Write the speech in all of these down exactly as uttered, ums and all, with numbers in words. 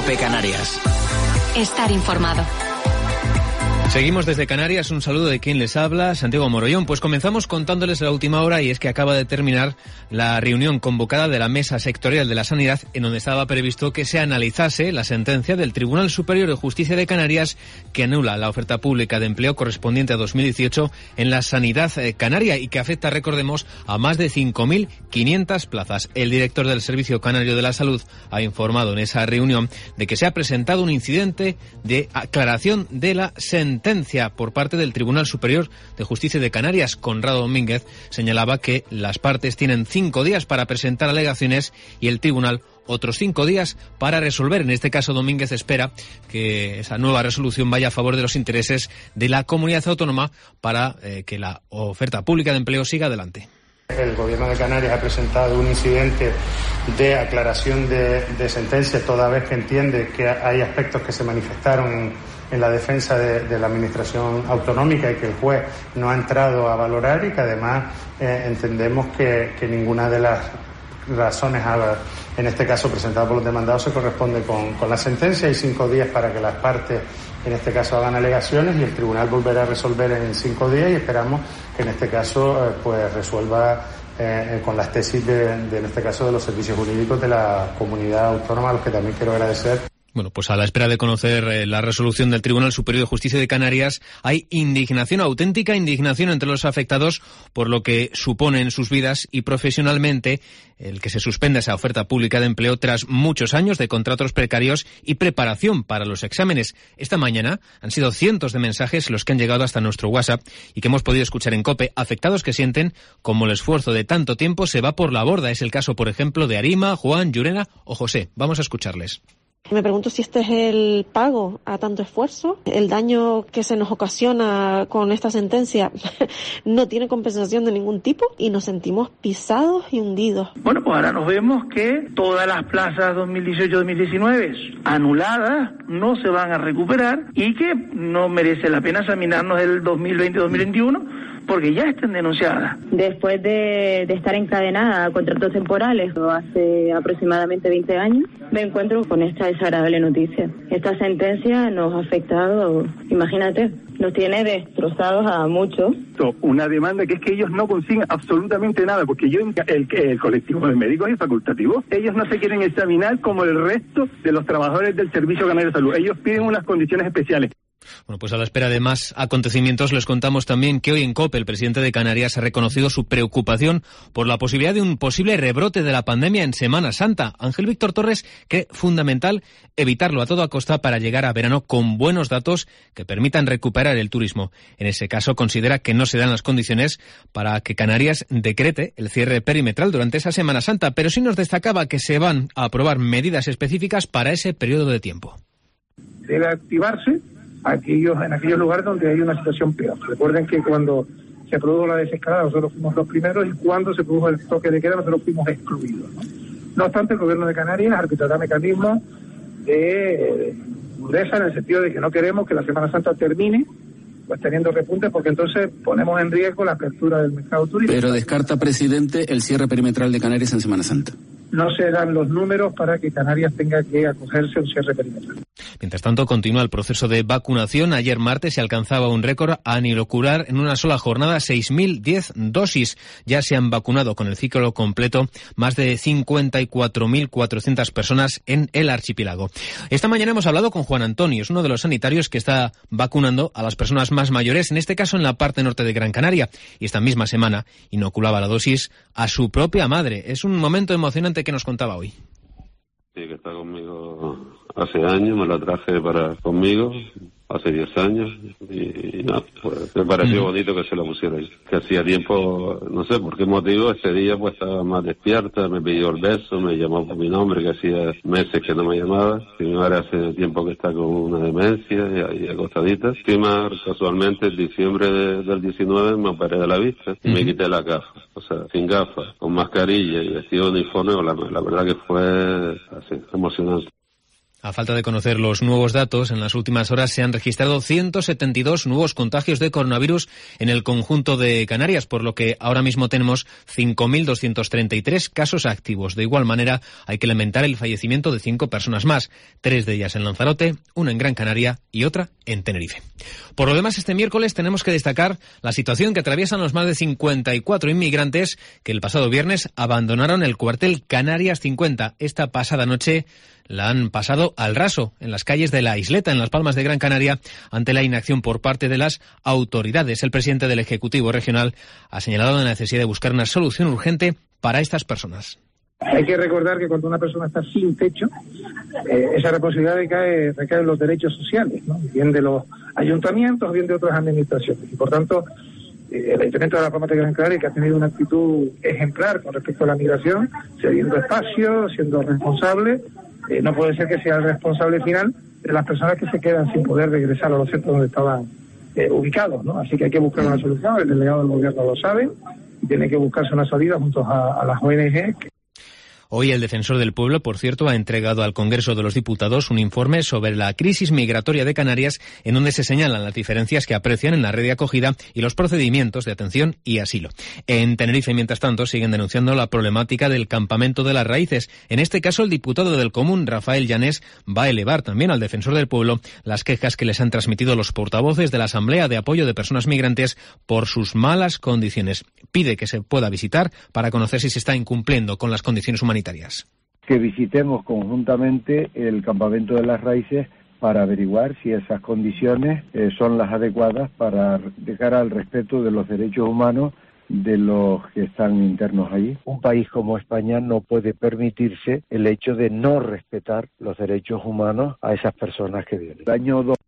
COPE Canarias. Estar informado. Seguimos desde Canarias, un saludo de quien les habla, Santiago Morollón. Pues comenzamos contándoles la última hora, y es que acaba de terminar la reunión convocada de la Mesa Sectorial de la Sanidad, en donde estaba previsto que se analizase la sentencia del Tribunal Superior de Justicia de Canarias que anula la oferta pública de empleo correspondiente a dos mil dieciocho en la sanidad canaria y que afecta, recordemos, a más de cinco mil quinientas plazas. El director del Servicio Canario de la Salud ha informado en esa reunión de que se ha presentado un incidente de aclaración de la sentencia por parte del Tribunal Superior de Justicia de Canarias. Conrado Domínguez señalaba que las partes tienen cinco días para presentar alegaciones y el tribunal otros cinco días para resolver. En este caso, Domínguez espera que esa nueva resolución vaya a favor de los intereses de la comunidad autónoma para eh, que la oferta pública de empleo siga adelante. El Gobierno de Canarias ha presentado un incidente de aclaración de, de sentencia, toda vez que entiende que hay aspectos que se manifestaron en, en la defensa de, de la Administración autonómica y que el juez no ha entrado a valorar, y que además eh, entendemos que, que ninguna de las razones, a, en este caso presentadas por los demandados, se corresponde con, con la sentencia. Hay cinco días para que las partes, en este caso, hagan alegaciones, y el tribunal volverá a resolver en cinco días, y esperamos que en este caso eh, pues resuelva eh, con las tesis de, de, en este caso, de los servicios jurídicos de la comunidad autónoma, a los que también quiero agradecer. Bueno, pues a la espera de conocer eh, la resolución del Tribunal Superior de Justicia de Canarias, hay indignación, auténtica indignación entre los afectados por lo que supone en sus vidas y profesionalmente el que se suspenda esa oferta pública de empleo tras muchos años de contratos precarios y preparación para los exámenes. Esta mañana han sido cientos de mensajes los que han llegado hasta nuestro WhatsApp y que hemos podido escuchar en COPE, afectados que sienten como el esfuerzo de tanto tiempo se va por la borda. Es el caso, por ejemplo, de Arima, Juan, Llurena o José. Vamos a escucharles. Me pregunto si este es el pago a tanto esfuerzo. El daño que se nos ocasiona con esta sentencia no tiene compensación de ningún tipo y nos sentimos pisados y hundidos. Bueno, pues ahora nos vemos que todas las plazas dos mil dieciocho dos mil diecinueve anuladas no se van a recuperar y que no merece la pena examinarnos el dos mil veinte dos mil veintiuno porque ya están denunciadas. Después de, de estar encadenada a contratos temporales hace aproximadamente veinte años, me encuentro con esta desagradable noticia. Esta sentencia nos ha afectado, imagínate, nos tiene destrozados a muchos. Una demanda que es que ellos no consiguen absolutamente nada, porque yo, el, el colectivo de médicos es facultativo, ellos no se quieren examinar como el resto de los trabajadores del Servicio Canario de Salud. Ellos piden unas condiciones especiales. Bueno, pues a la espera de más acontecimientos les contamos también que hoy en COPE el presidente de Canarias ha reconocido su preocupación por la posibilidad de un posible rebrote de la pandemia en Semana Santa. Ángel Víctor Torres cree fundamental evitarlo a toda costa para llegar a verano con buenos datos que permitan recuperar el turismo. En ese caso considera que no se dan las condiciones para que Canarias decrete el cierre perimetral durante esa Semana Santa, pero sí nos destacaba que se van a aprobar medidas específicas para ese periodo de tiempo. Debe activarse aquellos en aquellos lugares donde hay una situación peor. Recuerden que cuando se produjo la desescalada nosotros fuimos los primeros y cuando se produjo el toque de queda nosotros fuimos excluidos, ¿no? No obstante, el Gobierno de Canarias arbitrará mecanismos de dureza en el sentido de que no queremos que la Semana Santa termine pues teniendo repuntes, porque entonces ponemos en riesgo la apertura del mercado turístico. Pero descarta, presidente, el cierre perimetral de Canarias en Semana Santa. No se dan los números para que Canarias tenga que acogerse a un cierre perimetral. Mientras tanto, continúa el proceso de vacunación. Ayer martes se alcanzaba un récord a inocular en una sola jornada seis mil diez dosis. Ya se han vacunado con el ciclo completo más de cincuenta y cuatro mil cuatrocientas personas en el archipiélago. Esta mañana hemos hablado con Juan Antonio, es uno de los sanitarios que está vacunando a las personas más mayores, en este caso en la parte norte de Gran Canaria. Y esta misma semana inoculaba la dosis a su propia madre. Es un momento emocionante que nos contaba hoy. Sí, que está conmigo hace años, me la traje para conmigo, hace diez años, y, y nada, pues me pareció bonito que se la pusiera ahí. Que hacía tiempo, no sé por qué motivo, ese día pues estaba más despierta, me pidió el beso, me llamó por mi nombre, que hacía meses que no me llamaba. Mi madre hace tiempo que está con una demencia y ahí acostadita. Encima, casualmente, en diciembre de, del diecinueve me operé de la vista y me quité la gafa, o sea, sin gafas, con mascarilla y vestido de uniforme, la, la verdad que fue así, emocionante. A falta de conocer los nuevos datos, en las últimas horas se han registrado ciento setenta y dos nuevos contagios de coronavirus en el conjunto de Canarias, por lo que ahora mismo tenemos cinco mil doscientos treinta y tres casos activos. De igual manera, hay que lamentar el fallecimiento de cinco personas más, tres de ellas en Lanzarote, una en Gran Canaria y otra en Tenerife. Por lo demás, este miércoles tenemos que destacar la situación que atraviesan los más de cincuenta y cuatro inmigrantes que el pasado viernes abandonaron el cuartel Canarias cincuenta. Esta pasada noche la han pasado al raso en las calles de La Isleta, en Las Palmas de Gran Canaria, ante la inacción por parte de las autoridades. El presidente del Ejecutivo Regional ha señalado la necesidad de buscar una solución urgente para estas personas. Hay que recordar que cuando una persona está sin techo, eh, esa responsabilidad recae, recae en los derechos sociales, ¿no? Bien de los ayuntamientos, bien de otras administraciones. Y por tanto, eh, el Ayuntamiento de Las Palmas de Gran Canaria, que ha tenido una actitud ejemplar con respecto a la migración, cediendo espacio, siendo responsable, Eh, no puede ser que sea el responsable final de las personas que se quedan sin poder regresar a los centros donde estaban eh, ubicados, ¿no? Así que hay que buscar una solución, el delegado del gobierno lo sabe, y tiene que buscarse una salida junto a, a las O N G. Que... Hoy el Defensor del Pueblo, por cierto, ha entregado al Congreso de los Diputados un informe sobre la crisis migratoria de Canarias, en donde se señalan las diferencias que aprecian en la red de acogida y los procedimientos de atención y asilo. En Tenerife, mientras tanto, siguen denunciando la problemática del campamento de las raíces. En este caso, el diputado del Común, Rafael Llanés, va a elevar también al Defensor del Pueblo las quejas que les han transmitido los portavoces de la Asamblea de Apoyo de Personas Migrantes por sus malas condiciones. Pide que se pueda visitar para conocer si se está incumpliendo con las condiciones humanitarias. Que visitemos conjuntamente el campamento de las raíces para averiguar si esas condiciones eh, son las adecuadas para de cara al respeto de los derechos humanos de los que están internos allí. Un país como España no puede permitirse el hecho de no respetar los derechos humanos a esas personas que vienen. El año dos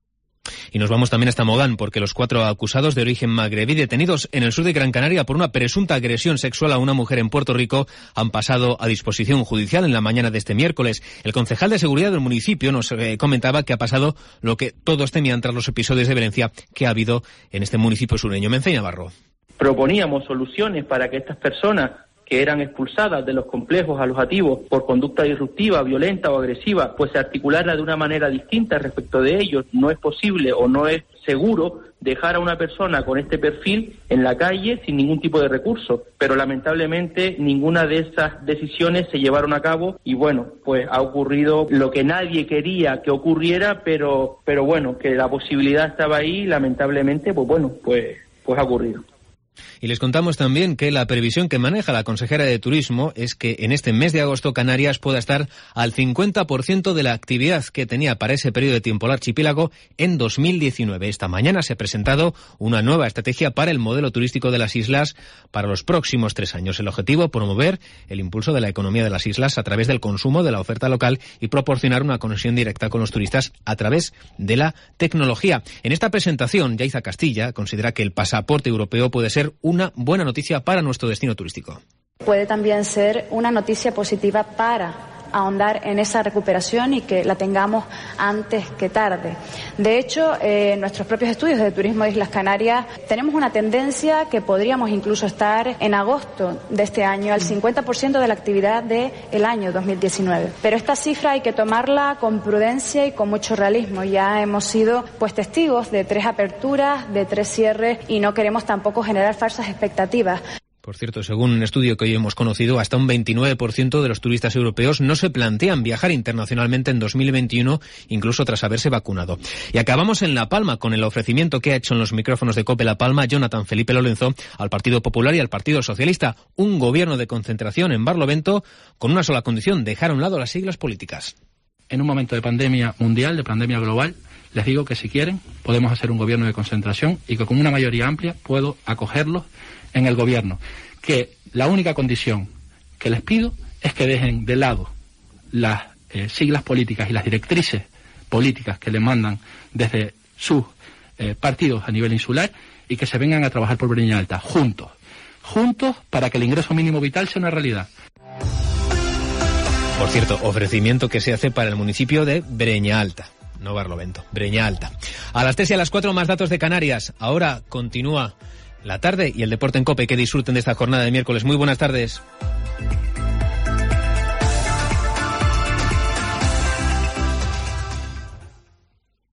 Y nos vamos también hasta Mogán, porque los cuatro acusados de origen magrebí detenidos en el sur de Gran Canaria por una presunta agresión sexual a una mujer en Puerto Rico han pasado a disposición judicial en la mañana de este miércoles. El concejal de seguridad del municipio nos eh, comentaba que ha pasado lo que todos temían tras los episodios de violencia que ha habido en este municipio sureño. Menfe Navarro. Proponíamos soluciones para que estas personas que eran expulsadas de los complejos alojativos por conducta disruptiva, violenta o agresiva, pues se articulara de una manera distinta respecto de ellos. No es posible o no es seguro dejar a una persona con este perfil en la calle sin ningún tipo de recurso, pero lamentablemente ninguna de esas decisiones se llevaron a cabo y bueno, pues ha ocurrido lo que nadie quería que ocurriera, pero pero bueno, que la posibilidad estaba ahí y lamentablemente, pues bueno, pues pues ha ocurrido. Y les contamos también que la previsión que maneja la consejera de Turismo es que en este mes de agosto Canarias pueda estar al cincuenta por ciento de la actividad que tenía para ese periodo de tiempo el archipiélago en dos mil diecinueve. Esta mañana se ha presentado una nueva estrategia para el modelo turístico de las islas para los próximos tres años. El objetivo, promover el impulso de la economía de las islas a través del consumo de la oferta local y proporcionar una conexión directa con los turistas a través de la tecnología. En esta presentación, Yaiza Castilla considera que el pasaporte europeo puede ser una buena noticia para nuestro destino turístico. Puede también ser una noticia positiva para ahondar en esa recuperación y que la tengamos antes que tarde. De hecho, eh, en nuestros propios estudios de turismo de Islas Canarias tenemos una tendencia que podríamos incluso estar en agosto de este año al cincuenta por ciento de la actividad del año dos mil diecinueve. Pero esta cifra hay que tomarla con prudencia y con mucho realismo. Ya hemos sido pues testigos de tres aperturas, de tres cierres y no queremos tampoco generar falsas expectativas. Por cierto, según un estudio que hoy hemos conocido, hasta un veintinueve por ciento de los turistas europeos no se plantean viajar internacionalmente en dos mil veintiuno, incluso tras haberse vacunado. Y acabamos en La Palma con el ofrecimiento que ha hecho en los micrófonos de COPE La Palma Jonathan Felipe Lorenzo al Partido Popular y al Partido Socialista. Un gobierno de concentración en Barlovento con una sola condición: dejar a un lado las siglas políticas. En un momento de pandemia mundial, de pandemia global, les digo que si quieren podemos hacer un gobierno de concentración y que con una mayoría amplia puedo acogerlos en el gobierno, que la única condición que les pido es que dejen de lado las eh, siglas políticas y las directrices políticas que les mandan desde sus eh, partidos a nivel insular y que se vengan a trabajar por Breña Alta, juntos, juntos para que el ingreso mínimo vital sea una realidad. Por cierto, ofrecimiento que se hace para el municipio de Breña Alta. No Barlovento, Breña Alta. A las tres y a las cuatro más datos de Canarias. Ahora continúa la tarde y el deporte en COPE. Que disfruten de esta jornada de miércoles. Muy buenas tardes.